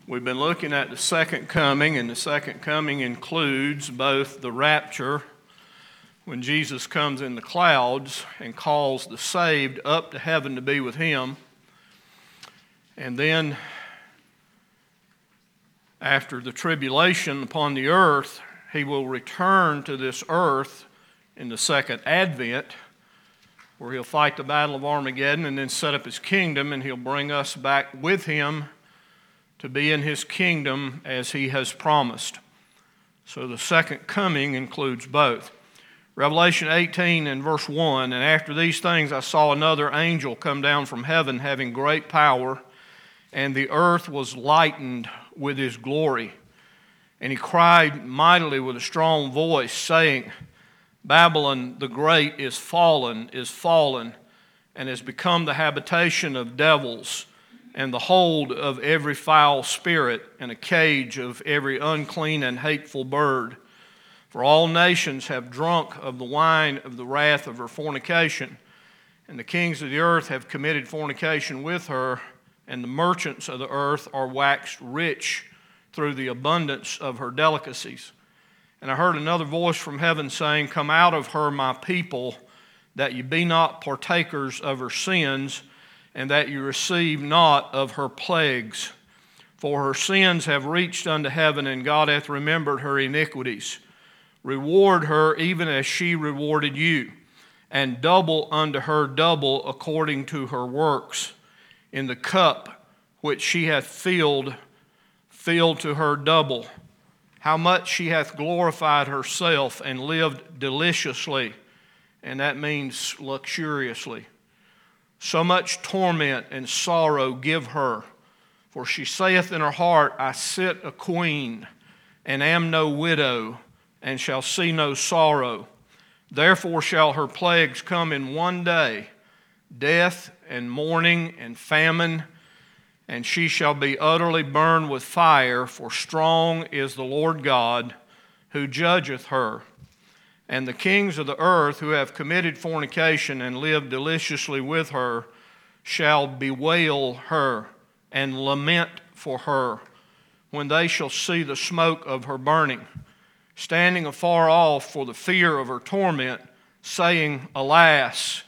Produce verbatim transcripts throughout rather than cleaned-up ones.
We've been looking at the second coming, and the second coming includes both the rapture, when Jesus comes in the clouds and calls the saved up to heaven to be with him, and then after the tribulation upon the earth, he will return to this earth in the second advent, where he'll fight the battle of Armageddon and then set up his kingdom, and he'll bring us back with him to be in his kingdom as he has promised. So the second coming includes both. Revelation eighteen and verse one, and after these things I saw another angel come down from heaven, having great power, and the earth was lightened with his glory. And he cried mightily with a strong voice, saying, Babylon the great is fallen, is fallen, and has become the habitation of devils, and the hold of every foul spirit, and a cage of every unclean and hateful bird. For all nations have drunk of the wine of the wrath of her fornication, and the kings of the earth have committed fornication with her, and the merchants of the earth are waxed rich through the abundance of her delicacies. And I heard another voice from heaven saying, Come out of her, my people, that ye be not partakers of her sins, and that you receive not of her plagues. For her sins have reached unto heaven, and God hath remembered her iniquities. Reward her even as she rewarded you, and double unto her double according to her works. In the cup which she hath filled, fill to her double. How much she hath glorified herself and lived deliciously, and that means luxuriously. So much torment and sorrow give her. For she saith in her heart, I sit a queen, and am no widow, and shall see no sorrow. Therefore shall her plagues come in one day, death and mourning and famine, and she shall be utterly burned with fire, for strong is the Lord God, who judgeth her. And the kings of the earth who have committed fornication and lived deliciously with her shall bewail her and lament for her when they shall see the smoke of her burning, standing afar off for the fear of her torment, saying, Alas,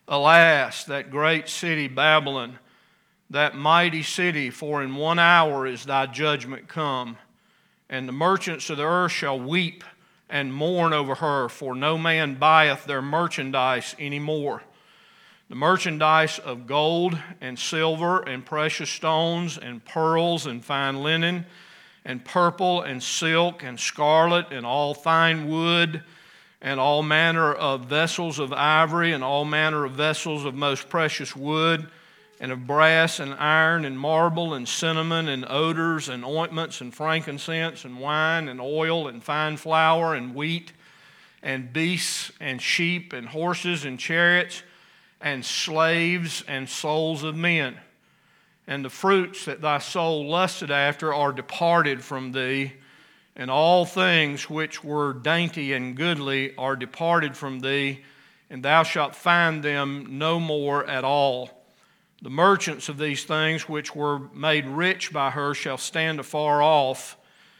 alas, that great city Babylon, that mighty city, for in one hour is thy judgment come. And the merchants of the earth shall weep and mourn over her, for no man buyeth their merchandise any more. The merchandise of gold and silver and precious stones and pearls and fine linen and purple and silk and scarlet and all fine wood and all manner of vessels of ivory and all manner of vessels of most precious wood and of brass and iron and marble and cinnamon and odors and ointments and frankincense and wine and oil and fine flour and wheat and beasts and sheep and horses and chariots and slaves and souls of men. And the fruits that thy soul lusted after are departed from thee, and all things which were dainty and goodly are departed from thee, and thou shalt find them no more at all. The merchants of these things which were made rich by her shall stand afar off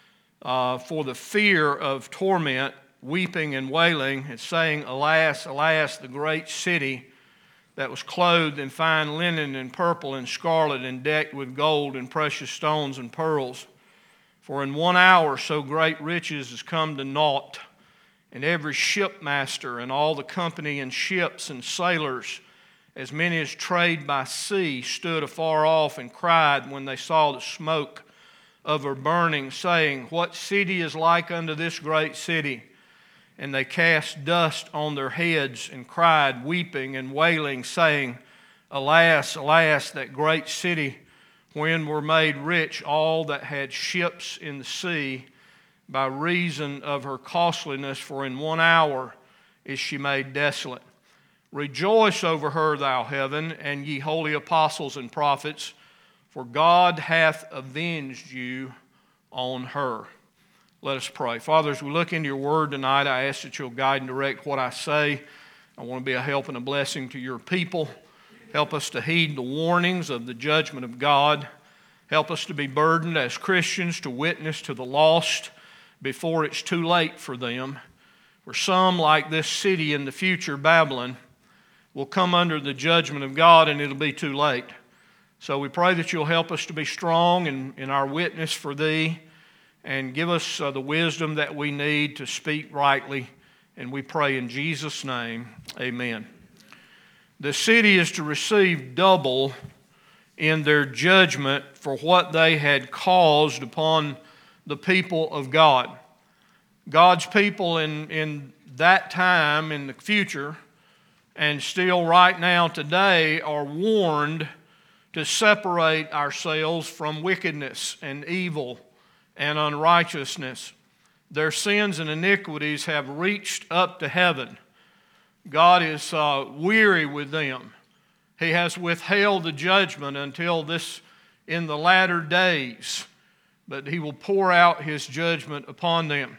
uh, for the fear of torment, weeping and wailing, and saying, Alas, alas, the great city that was clothed in fine linen and purple and scarlet and decked with gold and precious stones and pearls. For in one hour so great riches is come to naught, and every shipmaster and all the company and ships and sailors, as many as trade by sea, stood afar off and cried when they saw the smoke of her burning, saying, What city is like unto this great city? And they cast dust on their heads and cried, weeping and wailing, saying, Alas, alas, that great city, when were made rich all that had ships in the sea, by reason of her costliness, for in one hour is she made desolate. Rejoice over her, thou heaven, and ye holy apostles and prophets, for God hath avenged you on her. Let us pray. Father, as we look into your word tonight, I ask that you'll guide and direct what I say. I want to be a help and a blessing to your people. Help us to heed the warnings of the judgment of God. Help us to be burdened as Christians to witness to the lost before it's too late for them. For some, like this city in the future, Babylon, will come under the judgment of God and it'll be too late. So we pray that you'll help us to be strong in, in our witness for Thee and give us uh, the wisdom that we need to speak rightly. And we pray in Jesus' name, amen. The city is to receive double in their judgment for what they had caused upon the people of God. God's people in, in that time, in the future, and still right now today, are warned to separate ourselves from wickedness and evil and unrighteousness. Their sins and iniquities have reached up to heaven. God is uh, weary with them. He has withheld the judgment until this in the latter days, but He will pour out His judgment upon them.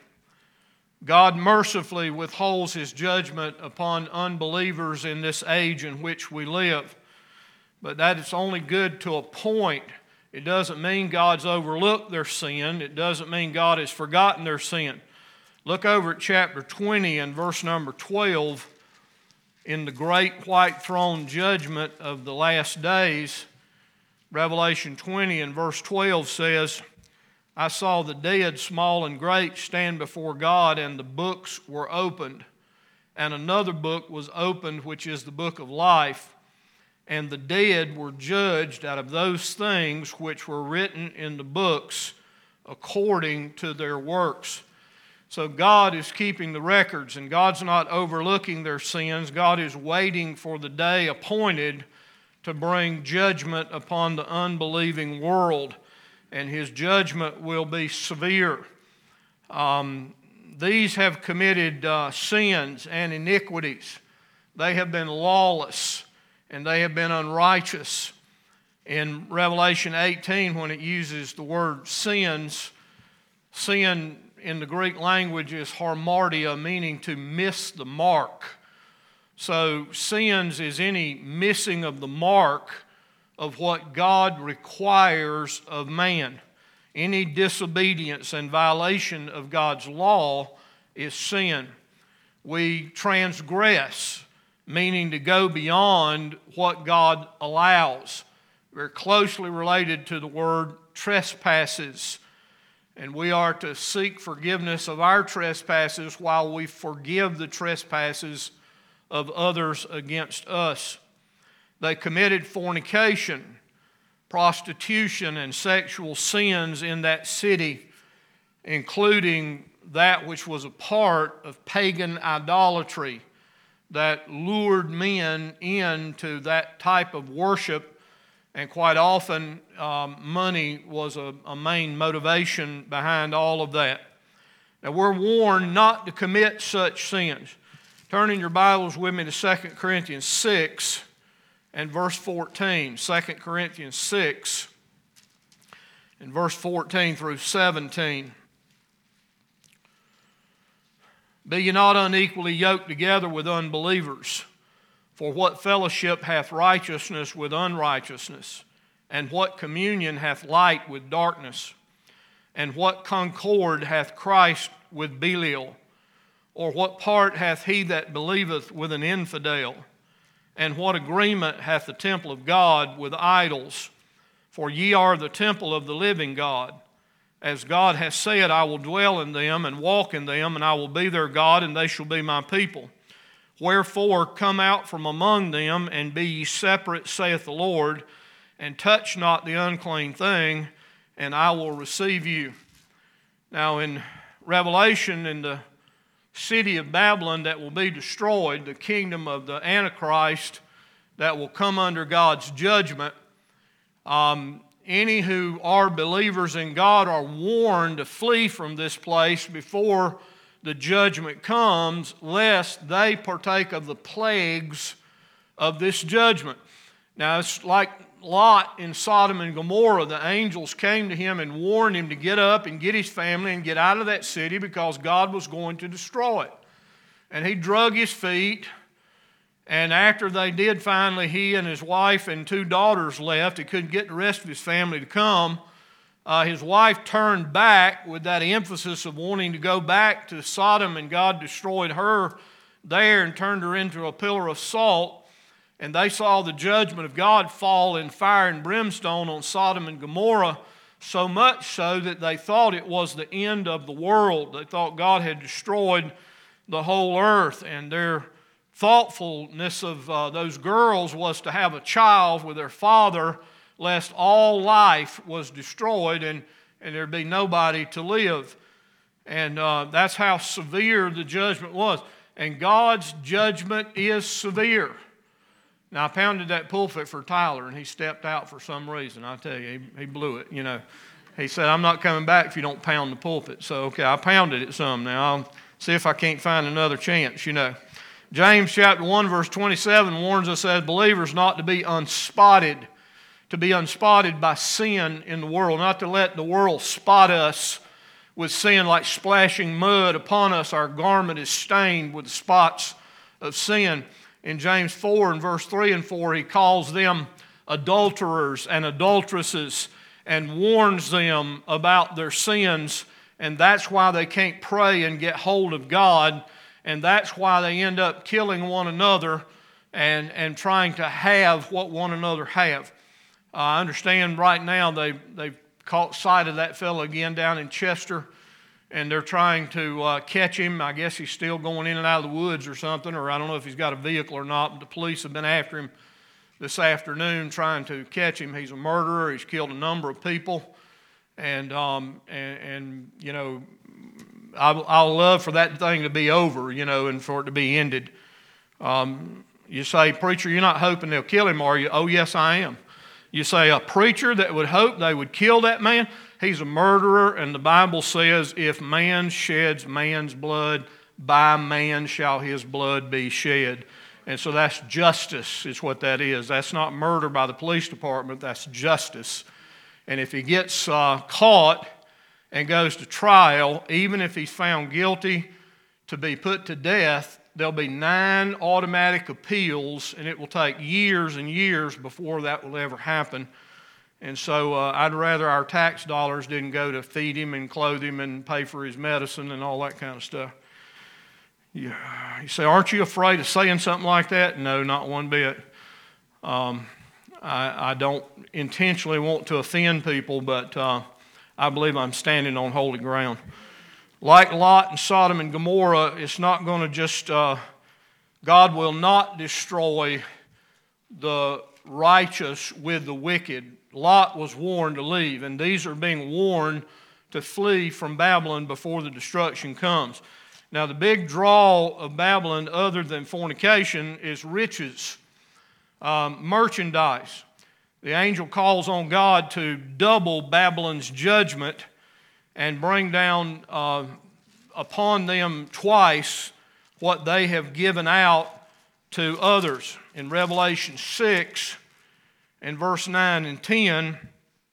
God mercifully withholds His judgment upon unbelievers in this age in which we live. But that is only good to a point. It doesn't mean God's overlooked their sin. It doesn't mean God has forgotten their sin. Look over at chapter twenty and verse number twelve. In the great white throne judgment of the last days, Revelation twenty and verse twelve says, I saw the dead, small and great, stand before God, and the books were opened. And another book was opened, which is the book of life. And the dead were judged out of those things which were written in the books according to their works. So God is keeping the records, and God's not overlooking their sins. God is waiting for the day appointed to bring judgment upon the unbelieving world, and His judgment will be severe. Um, these have committed uh, sins and iniquities. They have been lawless, and they have been unrighteous. In Revelation eighteen, when it uses the word sins, sin in the Greek language is hamartia, meaning to miss the mark. So sins is any missing of the mark of what God requires of man. Any disobedience and violation of God's law is sin. We transgress, meaning to go beyond what God allows. We're closely related to the word trespasses, and we are to seek forgiveness of our trespasses while we forgive the trespasses of others against us. They committed fornication, prostitution, and sexual sins in that city, including that which was a part of pagan idolatry that lured men into that type of worship, and quite often um, money was a, a main motivation behind all of that. Now we're warned not to commit such sins. Turn in your Bibles with me to Second Corinthians six and verse fourteen. Second Corinthians six and verse fourteen through seventeen. Be ye not unequally yoked together with unbelievers. For what fellowship hath righteousness with unrighteousness? And what communion hath light with darkness? And what concord hath Christ with Belial? Or what part hath he that believeth with an infidel? And what agreement hath the temple of God with idols? For ye are the temple of the living God. As God hath said, I will dwell in them and walk in them, and I will be their God, and they shall be my people. Wherefore come out from among them, and be ye separate, saith the Lord, and touch not the unclean thing, and I will receive you. Now in Revelation, in the city of Babylon that will be destroyed, the kingdom of the Antichrist that will come under God's judgment, um, any who are believers in God are warned to flee from this place before the judgment comes, lest they partake of the plagues of this judgment. Now, it's like Lot in Sodom and Gomorrah. The angels came to him and warned him to get up and get his family and get out of that city because God was going to destroy it. And he drug his feet And after they did finally, he and his wife and two daughters left. He couldn't get the rest of his family to come. Uh, his wife turned back with that emphasis of wanting to go back to Sodom, and God destroyed her there and turned her into a pillar of salt. And they saw the judgment of God fall in fire and brimstone on Sodom and Gomorrah, so much so that they thought it was the end of the world. They thought God had destroyed the whole earth, and their thoughtfulness of uh, those girls was to have a child with their father, lest all life was destroyed and, and there'd be nobody to live. And uh, that's how severe the judgment was. And God's judgment is severe. Now, I pounded that pulpit for Tyler, and he stepped out for some reason. I tell you, he, he blew it, you know. He said, I'm not coming back if you don't pound the pulpit. So, okay, I pounded it some. Now, I'll see if I can't find another chance, you know. James chapter one, verse twenty-seven warns us as believers not to be unspotted, to be unspotted by sin in the world, not to let the world spot us with sin like splashing mud upon us. Our garment is stained with the spots of sin. In James four and verse three and four, he calls them adulterers and adulteresses and warns them about their sins, and that's why they can't pray and get hold of God. And that's why they end up killing one another and, and trying to have what one another have. Uh, I understand right now they, they've caught sight of that fellow again down in Chester, and they're trying to uh, catch him. I guess he's still going in and out of the woods or something, or I don't know if he's got a vehicle or not, but the police have been after him this afternoon trying to catch him. He's a murderer. He's killed a number of people. And, um, and, and you know... I'll love for that thing to be over, you know, and for it to be ended. Um, you say, preacher, you're not hoping they'll kill him, are you? Oh, yes, I am. You say, a preacher that would hope they would kill that man? He's a murderer, and the Bible says, if man sheds man's blood, by man shall his blood be shed. And so that's justice is what that is. That's not murder by the police department. That's justice. And if he gets uh, caught and goes to trial, even if he's found guilty to be put to death, there'll be nine automatic appeals, and it will take years and years before that will ever happen. And so uh, I'd rather our tax dollars didn't go to feed him and clothe him and pay for his medicine and all that kind of stuff. You, you say, aren't you afraid of saying something like that? No, not one bit. Um, I, I don't intentionally want to offend people, but... Uh, I believe I'm standing on holy ground. Like Lot and Sodom and Gomorrah, it's not going to just, uh, God will not destroy the righteous with the wicked. Lot was warned to leave, and these are being warned to flee from Babylon before the destruction comes. Now, the big draw of Babylon, other than fornication, is riches, um, merchandise. The angel calls on God to double Babylon's judgment and bring down uh, upon them twice what they have given out to others. In Revelation six, in verse nine and ten, the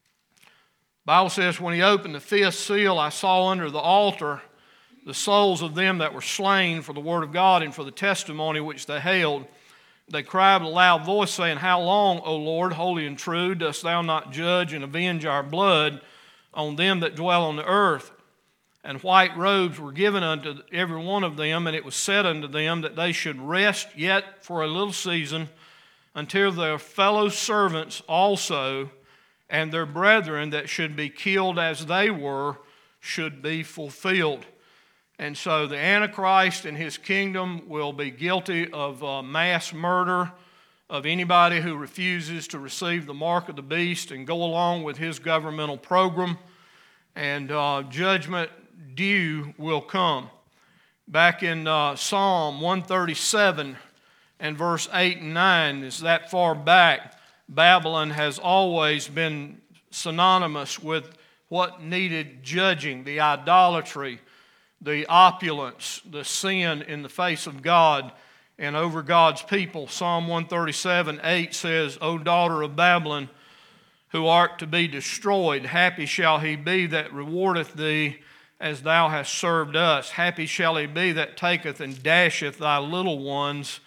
Bible says, when he opened the fifth seal, I saw under the altar the souls of them that were slain for the word of God and for the testimony which they held. They cried with a loud voice, saying, how long, O Lord, holy and true, dost thou not judge and avenge our blood on them that dwell on the earth? And white robes were given unto every one of them, and it was said unto them that they should rest yet for a little season, until their fellow servants also and their brethren that should be killed as they were should be fulfilled. And so the Antichrist and his kingdom will be guilty of uh, mass murder of anybody who refuses to receive the mark of the beast and go along with his governmental program. And uh, judgment due will come. Back in uh, Psalm one thirty-seven and verse eight and nine, is that far back, Babylon has always been synonymous with what needed judging, the idolatry, the opulence, the sin in the face of God and over God's people. Psalm one thirty-seven, eight says, O daughter of Babylon, who art to be destroyed, happy shall he be that rewardeth thee as thou hast served us. Happy shall he be that taketh and dasheth thy little ones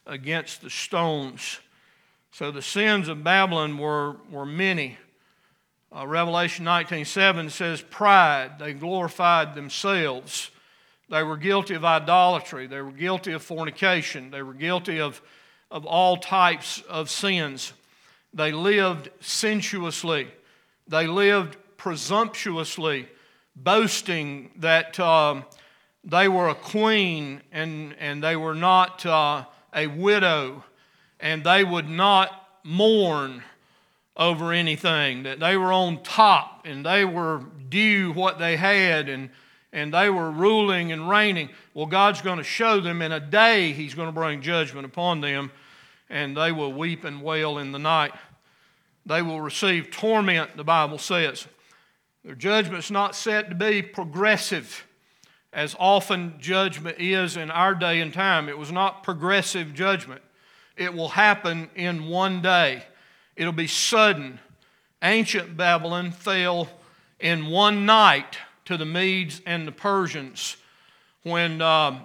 against the stones. So the sins of Babylon were, were many. Uh, Revelation nineteen seven says pride. They glorified themselves. They were guilty of idolatry. They were guilty of fornication. They were guilty of, of all types of sins. They lived sensuously. They lived presumptuously, boasting that um, they were a queen and, and they were not uh, a widow, and they would not mourn over anything, that they were on top and they were due what they had, and, and they were ruling and reigning. Well, God's going to show them in a day. He's going to bring judgment upon them, and they will weep and wail in the night. They will receive torment, the Bible says. Their judgment's not set to be progressive, as often judgment is in our day and time. It was not progressive judgment. It will happen in one day. It'll be sudden. Ancient Babylon fell in one night to the Medes and the Persians. When, uh,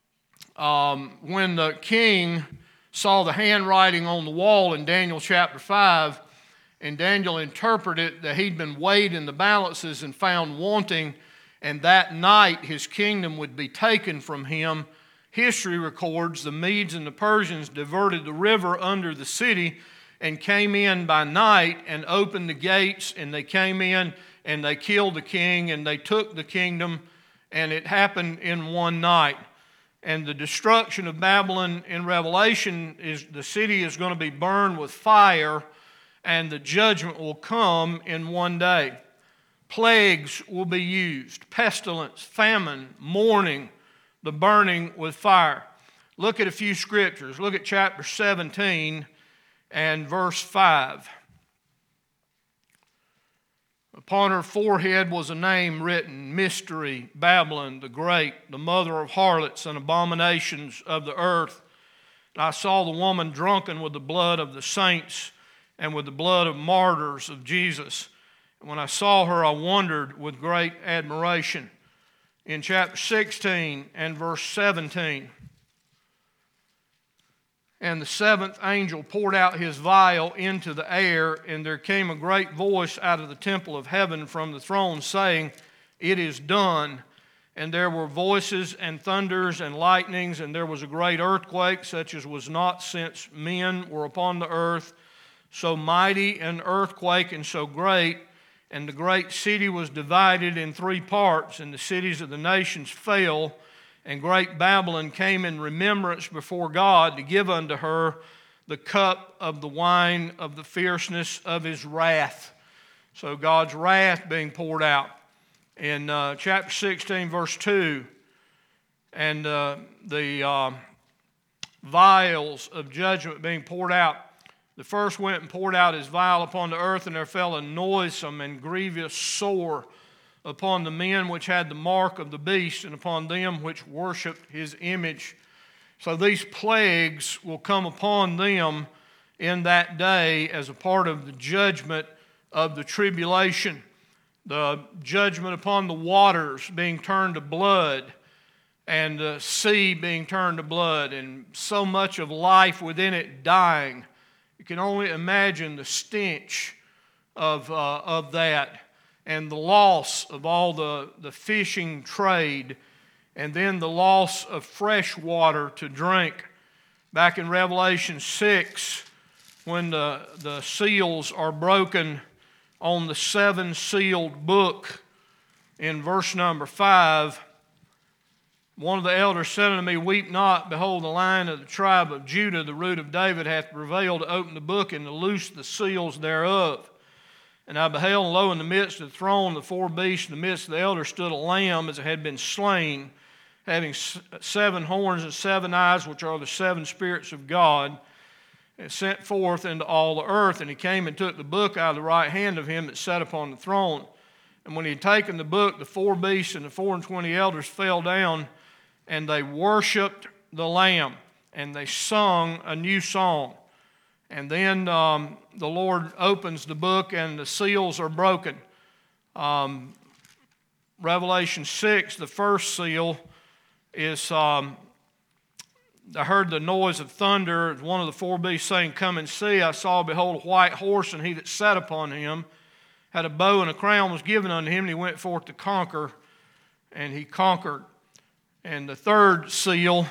um, when the king saw the handwriting on the wall in Daniel chapter five, and Daniel interpreted that he'd been weighed in the balances and found wanting, and that night his kingdom would be taken from him, history records the Medes and the Persians diverted the river under the city and came in by night and opened the gates, and they came in and they killed the king and they took the kingdom, and it happened in one night. And the destruction of Babylon in Revelation is the city is going to be burned with fire, and the judgment will come in one day. Plagues will be used: pestilence, famine, mourning, the burning with fire. Look at a few scriptures. Look at chapter seventeen and verse five. Upon her forehead was a name written, Mystery, Babylon the Great, the mother of harlots and abominations of the earth. And I saw the woman drunken with the blood of the saints and with the blood of martyrs of Jesus. And when I saw her, I wondered with great admiration. In chapter sixteen and verse seventeen, and the seventh angel poured out his vial into the air, and there came a great voice out of the temple of heaven from the throne, saying, It is done. And there were voices and thunders and lightnings, and there was a great earthquake, such as was not since men were upon the earth, so mighty an earthquake and so great. And the great city was divided in three parts, and the cities of the nations fell. And great Babylon came in remembrance before God to give unto her the cup of the wine of the fierceness of his wrath. So God's wrath being poured out. In uh, chapter sixteen, verse two, and uh, the uh, vials of judgment being poured out. The first went and poured out his vial upon the earth, and there fell a noisome and grievous sore upon the men which had the mark of the beast, and upon them which worshipped his image. So these plagues will come upon them in that day as a part of the judgment of the tribulation. The judgment upon the waters being turned to blood, and the sea being turned to blood, and so much of life within it dying. You can only imagine the stench of, uh, of that, and the loss of all the, the fishing trade, and then the loss of fresh water to drink. Back in Revelation six, when the, the seals are broken on the seven sealed book, in verse number five, one of the elders said unto me, Weep not, behold, the Lion of the tribe of Judah, the root of David, hath prevailed to open the book and to loose the seals thereof. And I beheld, and lo, in the midst of the throne, the four beasts, in the midst of the elders, stood a lamb as it had been slain, having seven horns and seven eyes, which are the seven spirits of God, and sent forth into all the earth. And he came and took the book out of the right hand of him that sat upon the throne. And when he had taken the book, the four beasts and the four and twenty elders fell down, and they worshipped the Lamb, and they sung a new song. And then um, the Lord opens the book, and the seals are broken. Um, Revelation six, the first seal, is um, I heard the noise of thunder. One of the four beasts saying, "Come and see." I saw, behold, a white horse, and he that sat upon him had a bow, and a crown was given unto him, and he went forth to conquer, and he conquered. And the third seal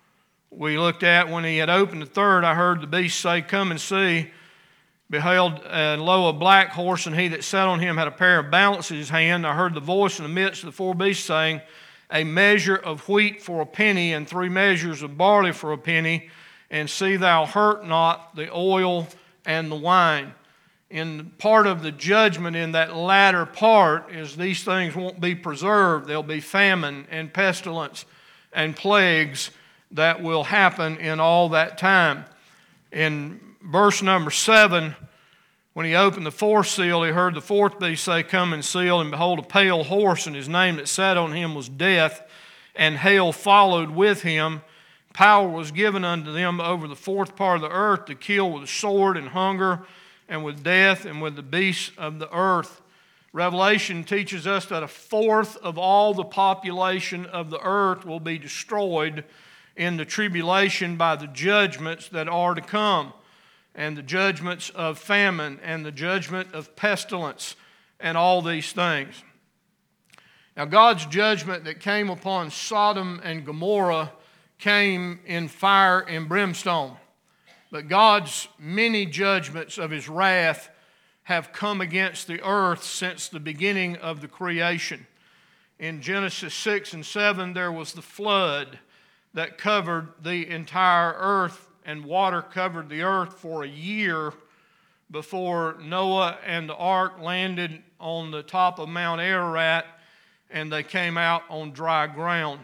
we looked at, when he had opened the third, I heard the beast say, "Come and see." Beheld, and lo, a black horse, and he that sat on him had a pair of balances in his hand. I heard the voice in the midst of the four beasts saying, "A measure of wheat for a penny, and three measures of barley for a penny, and see thou hurt not the oil and the wine." In part of the judgment in that latter part is these things won't be preserved. There'll be famine and pestilence and plagues that will happen in all that time. In verse number seven, when he opened the fourth seal, he heard the fourth beast say, "Come and seal." And behold, a pale horse, and his name that sat on him was Death, and hell followed with him. Power was given unto them over the fourth part of the earth to kill with sword and hunger and with death and with the beasts of the earth. Revelation teaches us that a fourth of all the population of the earth will be destroyed in the tribulation by the judgments that are to come, and the judgments of famine, and the judgment of pestilence, and all these things. Now, God's judgment that came upon Sodom and Gomorrah came in fire and brimstone. But God's many judgments of His wrath have come against the earth since the beginning of the creation. In Genesis six and seven, there was the flood that covered the entire earth, and water covered the earth for a year before Noah and the ark landed on the top of Mount Ararat, and they came out on dry ground.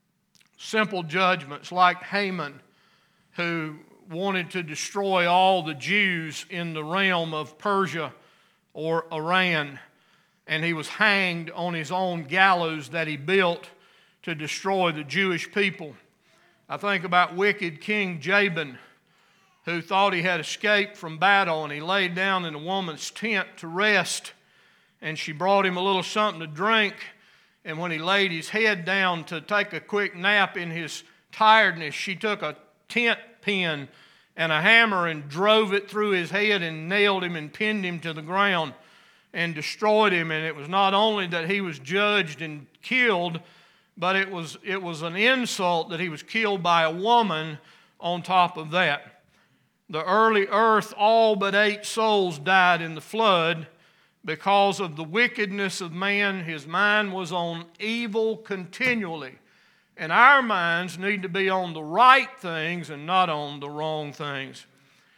Simple judgments like Haman, who wanted to destroy all the Jews in the realm of Persia or Iran, and he was hanged on his own gallows that he built to destroy the Jewish people. I think about wicked King Jabin, who thought he had escaped from battle, and he laid down in a woman's tent to rest, and she brought him a little something to drink, and when he laid his head down to take a quick nap in his tiredness, she took a tent pin and a hammer and drove it through his head and nailed him and pinned him to the ground and destroyed him. And it was not only that he was judged and killed, but it was, it was an insult that he was killed by a woman on top of that. The early earth, all but eight souls died in the flood because of the wickedness of man. His mind was on evil continually. And our minds need to be on the right things and not on the wrong things.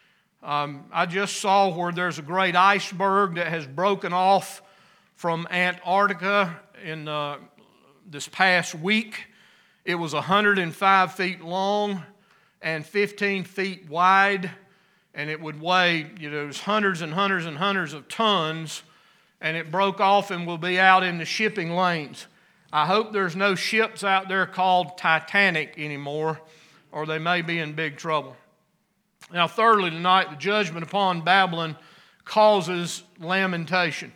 Um, I just saw where there's a great iceberg that has broken off from Antarctica in uh, this past week. It was one hundred five feet long and fifteen feet wide, and it would weigh, you know, hundreds and hundreds and hundreds of tons, and it broke off and will be out in the shipping lanes. I hope there's no ships out there called Titanic anymore, or they may be in big trouble. Now, thirdly, tonight, the judgment upon Babylon causes lamentation.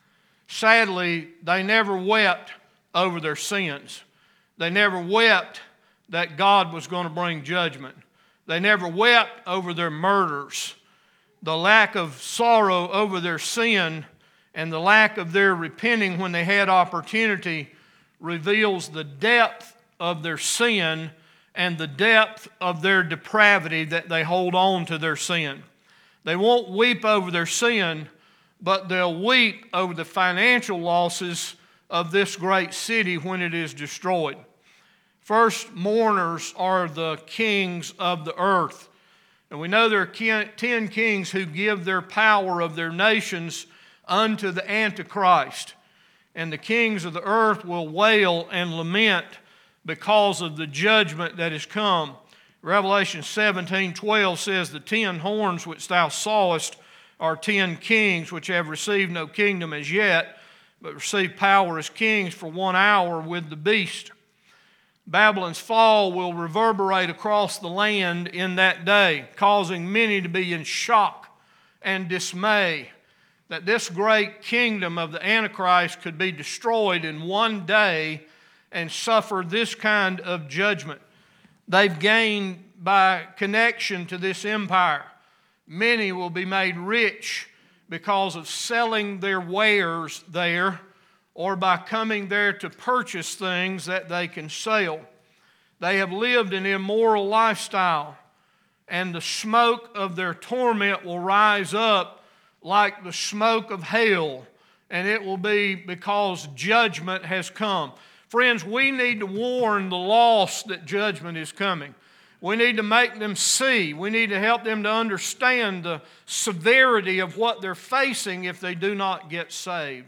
Sadly, they never wept over their sins. They never wept that God was going to bring judgment. They never wept over their murders. The lack of sorrow over their sin and the lack of their repenting when they had opportunity reveals the depth of their sin and the depth of their depravity that they hold on to their sin. They won't weep over their sin, but they'll weep over the financial losses of this great city when it is destroyed. First mourners are the kings of the earth. And we know there are ten kings who give their power of their nations unto the Antichrist. And the kings of the earth will wail and lament because of the judgment that has come. Revelation seventeen twelve says, "The ten horns which thou sawest are ten kings which have received no kingdom as yet, but receive power as kings for one hour with the beast." Babylon's fall will reverberate across the land in that day, causing many to be in shock and dismay that this great kingdom of the Antichrist could be destroyed in one day and suffer this kind of judgment. they've gained by connection to this empire. Many will be made rich because of selling their wares there or by coming there to purchase things that they can sell. They have lived an immoral lifestyle, and the smoke of their torment will rise up like the smoke of hell, and it will be because judgment has come. Friends, we need to warn the lost that judgment is coming. We need to make them see. We need to help them to understand the severity of what they're facing if they do not get saved.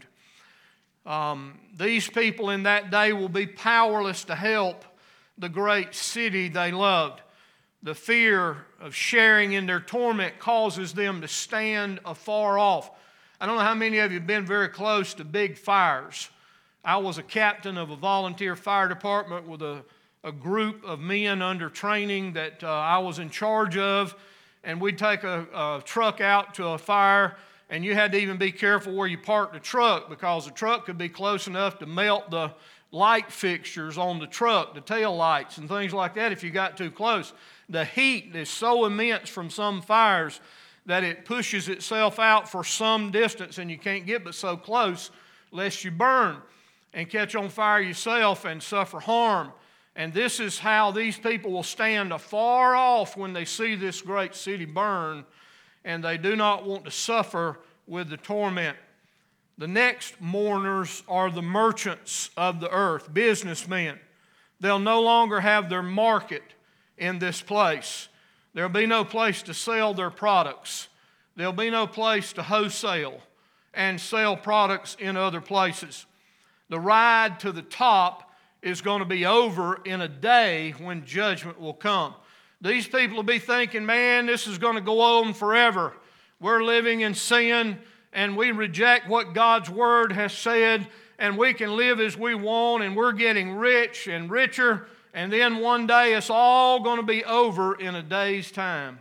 Um, these people in that day will be powerless to help the great city they loved. The fear of sharing in their torment causes them to stand afar off. I don't know how many of you have been very close to big fires. I was a captain of a volunteer fire department with a, a group of men under training that uh, I was in charge of, and we'd take a, a truck out to a fire, and you had to even be careful where you parked the truck because the truck could be close enough to melt the light fixtures on the truck, the tail lights and things like that if you got too close. The heat is so immense from some fires that it pushes itself out for some distance and you can't get but so close lest you burn and catch on fire yourself and suffer harm. And this is how these people will stand afar off when they see this great city burn, and they do not want to suffer with the torment. The next mourners are the merchants of the earth, businessmen. They'll no longer have their market in this place. There'll be no place to sell their products. There'll be no place to wholesale and sell products in other places. The ride to the top is going to be over in a day when judgment will come. These people will be thinking, man, this is going to go on forever. We're living in sin, and we reject what God's Word has said, and we can live as we want, and we're getting rich and richer, and then one day it's all going to be over in a day's time.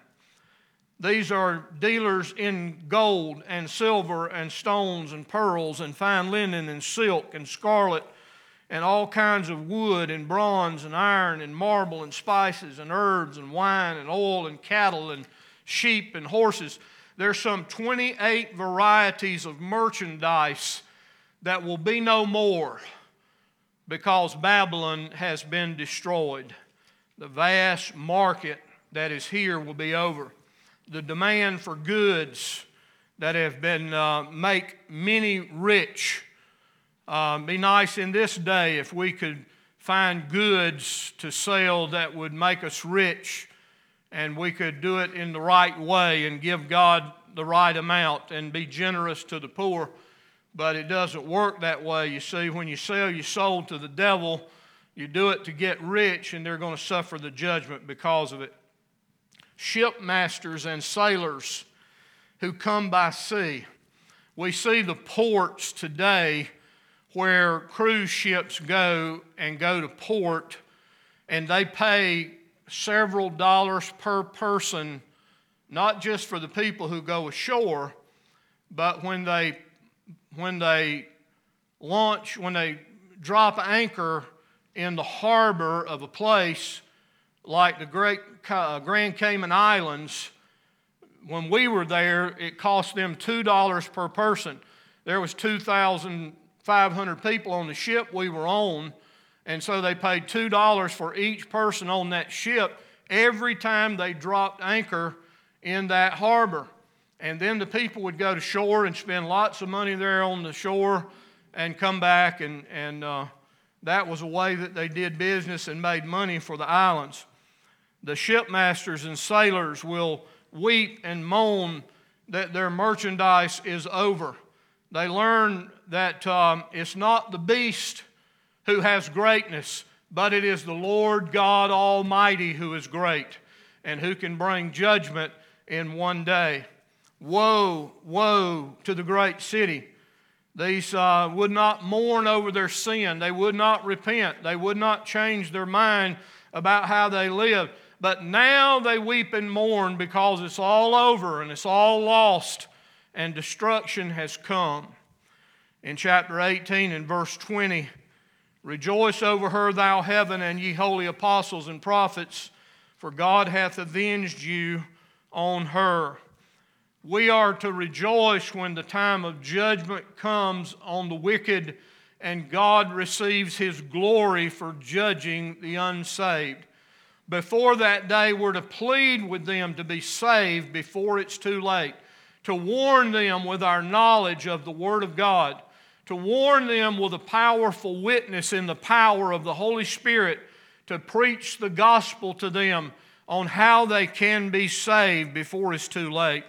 These are dealers in gold and silver and stones and pearls and fine linen and silk and scarlet and all kinds of wood and bronze and iron and marble and spices and herbs and wine and oil and cattle and sheep and horses. There's some twenty-eight varieties of merchandise that will be no more because Babylon has been destroyed. The vast market that is here will be over. The demand for goods that have been uh, make many rich. Uh, be nice in this day if we could find goods to sell that would make us rich, and we could do it in the right way and give God the right amount and be generous to the poor. But it doesn't work that way. You see, when you sell your soul to the devil, you do it to get rich, and they're going to suffer the judgment because of it. Shipmasters and sailors who come by sea. We see the ports today where cruise ships go and go to port, and they pay several dollars per person, not just for the people who go ashore, but when they when they launch, when they drop anchor in the harbor of a place like the great uh, Grand Cayman Islands. When we were there, it cost them two dollars per person. There was two thousand five hundred people on the ship we were on, and so they paid two dollars for each person on that ship every time they dropped anchor in that harbor. And then the people would go to shore and spend lots of money there on the shore and come back, and, and uh, that was a way that they did business and made money for the islands. The shipmasters and sailors will weep and moan that their merchandise is over. They learn that um, it's not the beast who has greatness, but it is the Lord God Almighty who is great and who can bring judgment in one day. Woe, woe to the great city. These uh, would not mourn over their sin. They would not repent. They would not change their mind about how they lived. But now they weep and mourn because it's all over and it's all lost and destruction has come. In chapter eighteen and verse twenty, Rejoice over her, thou heaven, and ye holy apostles and prophets, for God hath avenged you on her. We are to rejoice when the time of judgment comes on the wicked and God receives His glory for judging the unsaved. Before that day, we're to plead with them to be saved before it's too late, to warn them with our knowledge of the Word of God, to warn them with a powerful witness in the power of the Holy Spirit, to preach the gospel to them on how they can be saved before it's too late.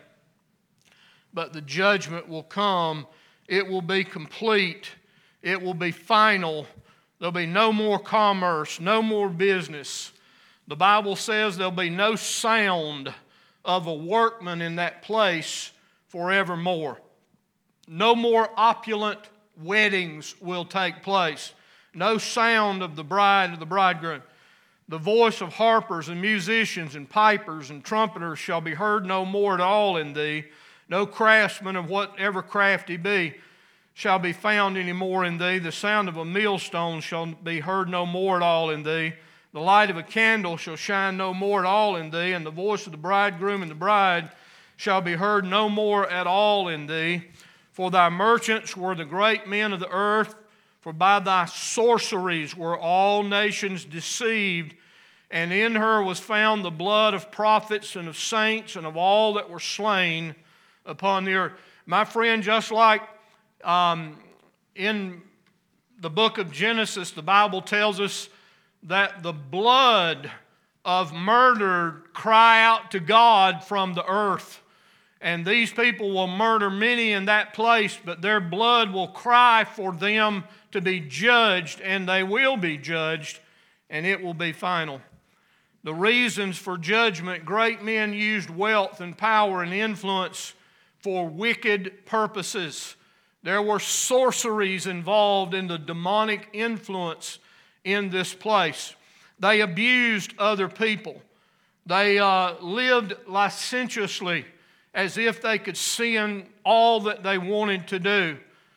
But the judgment will come. It will be complete. It will be final. There'll be no more commerce, no more business. The Bible says there'll be no sound of a workman in that place forevermore. No more opulent weddings will take place. No sound of the bride or the bridegroom. The voice of harpers and musicians and pipers and trumpeters shall be heard no more at all in thee. No craftsman of whatever craft he be shall be found any more in thee. The sound of a millstone shall be heard no more at all in thee. The light of a candle shall shine no more at all in thee. And the voice of the bridegroom and the bride shall be heard no more at all in thee. For thy merchants were the great men of the earth. For by thy sorceries were all nations deceived. And in her was found the blood of prophets and of saints and of all that were slain upon the earth. My friend, just like um, in the book of Genesis, the Bible tells us that the blood of murder cry out to God from the earth. And these people will murder many in that place, but their blood will cry for them to be judged, and they will be judged, and it will be final. The reasons for judgment: great men used wealth and power and influence for wicked purposes. There were sorceries involved in the demonic influence in this place. They abused other people. They uh, lived licentiously as if they could sin all that they wanted to do.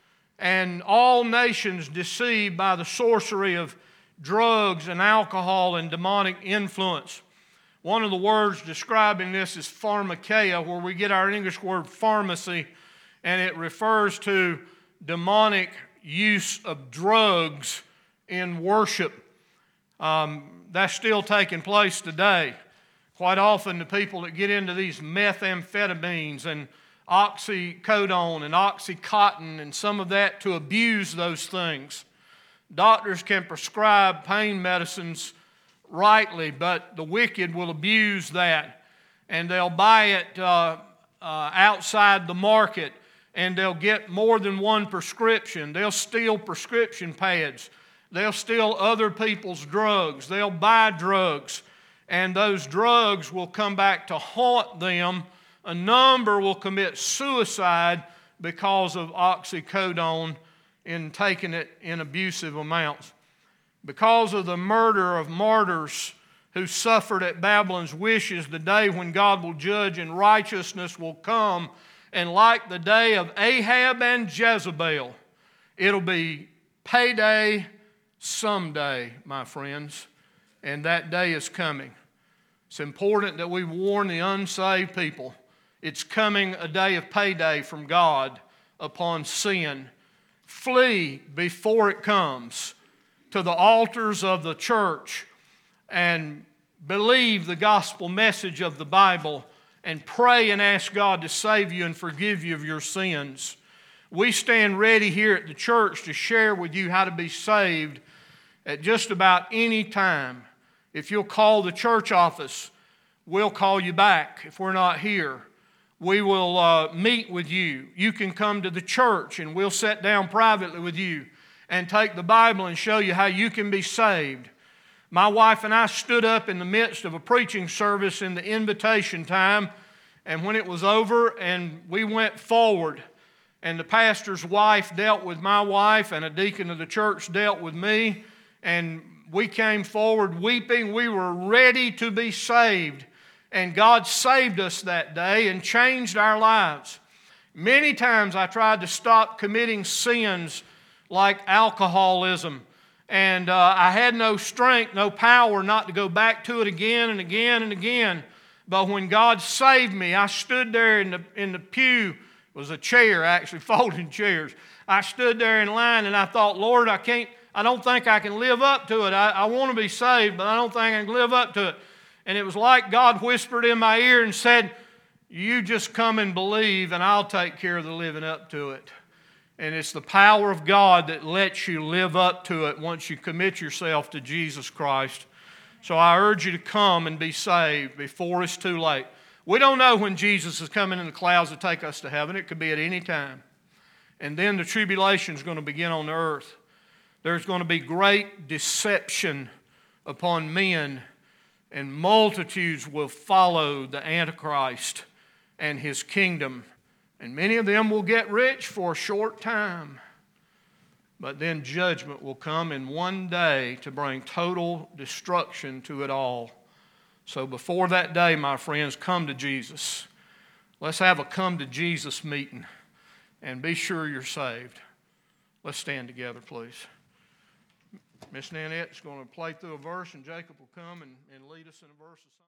And all nations deceived by the sorcery of drugs and alcohol and demonic influence. One of the words describing this is pharmakeia, where we get our English word pharmacy, and it refers to demonic use of drugs in worship. Um, that's still taking place today. Quite often the people that get into these methamphetamines and oxycodone and oxycontin and some of that to abuse those things. Doctors can prescribe pain medicines rightly, but the wicked will abuse that, and they'll buy it uh, uh, outside the market, and they'll get more than one prescription. They'll steal prescription pads. They'll steal other people's drugs. They'll buy drugs, and those drugs will come back to haunt them. A number will commit suicide because of oxycodone in taking it in abusive amounts. Because of the murder of martyrs who suffered at Babylon's wishes, the day when God will judge and righteousness will come. And like the day of Ahab and Jezebel, it'll be payday someday, my friends. And that day is coming. It's important that we warn the unsaved people. It's coming a day of payday from God upon sin. Flee before it comes to the altars of the church and believe the gospel message of the Bible and pray and ask God to save you and forgive you of your sins. We stand ready here at the church to share with you how to be saved at just about any time. If you'll call the church office, we'll call you back if we're not here. We will uh, meet with you. You can come to the church and we'll sit down privately with you and take the Bible and show you how you can be saved. My wife and I stood up in the midst of a preaching service in the invitation time, and when it was over and we went forward, and the pastor's wife dealt with my wife and a deacon of the church dealt with me, and we came forward weeping. We were ready to be saved, and God saved us that day and changed our lives. Many times I tried to stop committing sins like alcoholism And uh, I had no strength, no power not to go back to it again and again and again. But when God saved me, I stood there in the, in the pew. It was a chair, actually, folding chairs. I stood there in line and I thought, Lord, I can't, I don't think I can live up to it. I, I want to be saved, but I don't think I can live up to it. And it was like God whispered in my ear and said, you just come and believe and I'll take care of the living up to it. And it's the power of God that lets you live up to it once you commit yourself to Jesus Christ. So I urge you to come and be saved before it's too late. We don't know when Jesus is coming in the clouds to take us to heaven. It could be at any time. And then the tribulation is going to begin on the earth. There's going to be great deception upon men, and multitudes will follow the Antichrist and his kingdom. And many of them will get rich for a short time. But then judgment will come in one day to bring total destruction to it all. So before that day, my friends, come to Jesus. Let's have a come to Jesus meeting and be sure you're saved. Let's stand together, please. Miss Nanette's going to play through a verse, and Jacob will come and, and lead us in a verse of something.